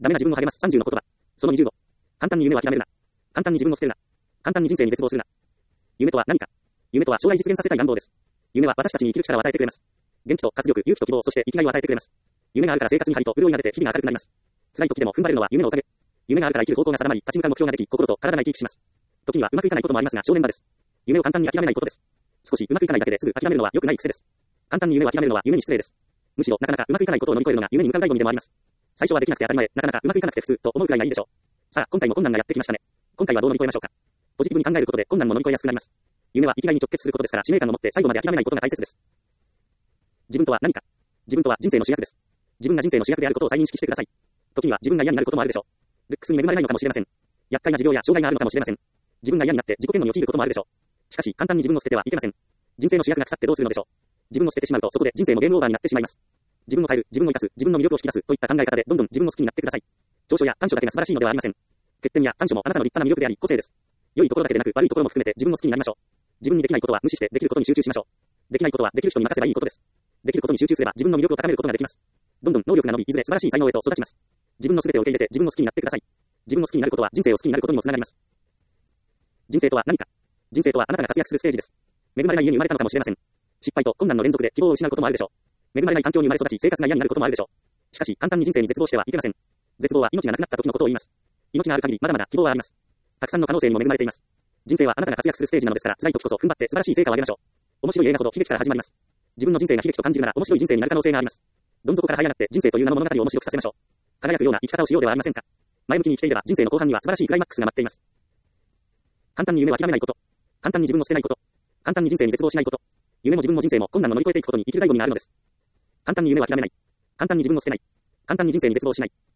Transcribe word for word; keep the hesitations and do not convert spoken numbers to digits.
ダメな自分を励ますさんじゅうの言葉。そのにじゅうご。簡単に夢を諦めるな。簡単に自分を捨てるな。簡単に人生に絶望するな。夢とは何か。夢とは将来実現させたい願望です。夢は私たちに生きる力を与えてくれます。元気と活力、勇気と希望、そして生きがいを与えてくれます。夢があるから生活に張りと潤いが出て日々が明るくなります。辛い時でも踏ん張れるのは夢のおかげ。夢があるから生きる方向が定まり、立ち向かう目標ができ、心と体が生き生きします。時にはうまくいかないこともありますが、正念場です。夢を簡単に諦めないことです。少しうまくいかないだけですぐ諦めるのは良くない癖です。簡単に夢を諦めるのは夢に失礼です。むしろなかなかうまくいかないことを乗り越えるのが夢に向かう醍醐味でもあります。最初はできなくて当たり前、なかなかうまくいかなくて普通と思うくらいがいいでしょう。さあ、今回も困難がやってきましたね。今回はどう乗り越えましょうか。ポジティブに考えることで困難も乗り越えやすくなります。夢は生きがいに直結することですから、使命感を持って最後まで諦めないことが大切です。自分とは何か。自分とは人生の主役です。自分が人生の主役であることを再認識してください。時には自分が嫌になることもあるでしょう。ルックスに恵まれないのかもしれません。厄介な持病や障害があるのかもしれません。自分が嫌になって自己嫌悪に陥ることもあるでしょう。しかし簡単に自分を捨ててはいけません。人生の主役が腐ってどうするのでしょう。自分を捨ててしまうとそこで人生のゲームオーバーになってしまいます。自分を変える、自分を生かす、自分の魅力を引き出すといった考え方でどんどん自分を好きになってください。長所や短所だけが素晴らしいのではありません。欠点や短所もあなたの立派な魅力であり個性です。良いところだけでなく悪いところも含めて自分を好きになりましょう。自分にできないことは無視してできることに集中しましょう。できないことはできる人に任せばいいことです。できることに集中すれば自分の魅力を高めることができます。どんどん能力が伸び、いずれ素晴らしい才能へと育ちます。自分の全てを受け入れて自分を好きになってください。自分を好きになることは人生を好きになることにもつながります。人生とは何か。人生とはあなたが活躍するステージです。恵まれない家に生まれたのかもしれません。失敗と困難の連続で希望を失うこともあるでしょう。恵まれない環境に生まれ育ち生活が嫌になることもあるでしょう。しかし簡単に人生に絶望してはいけません。絶望は命がなくなった時のことを言います。命がある限りまだまだ希望はあります。たくさんの可能性にも恵まれています。人生はあなたが活躍するステージなのですから、辛い時こそ踏ん張って素晴らしい成果を上げましょう。面白い映画ほど悲劇から始まります。自分の人生が悲劇と感じるなら面白い人生になる可能性があります。どん底から這い上がって人生という名の物語を面白くさせましょう。輝くような生き方をしようではありませんか。前向きに生きていれば人生の後半には素晴らしいクライマックスが待っています。簡単に夢を諦めないこと。簡単に自分を捨てないこと。簡単に人生に絶望しないこと。夢も自分も人生も困難を乗り越えていくことに生きる醍醐味があるのです。簡単に夢を諦めない。簡単に自分を捨てない。簡単に人生に絶望しない。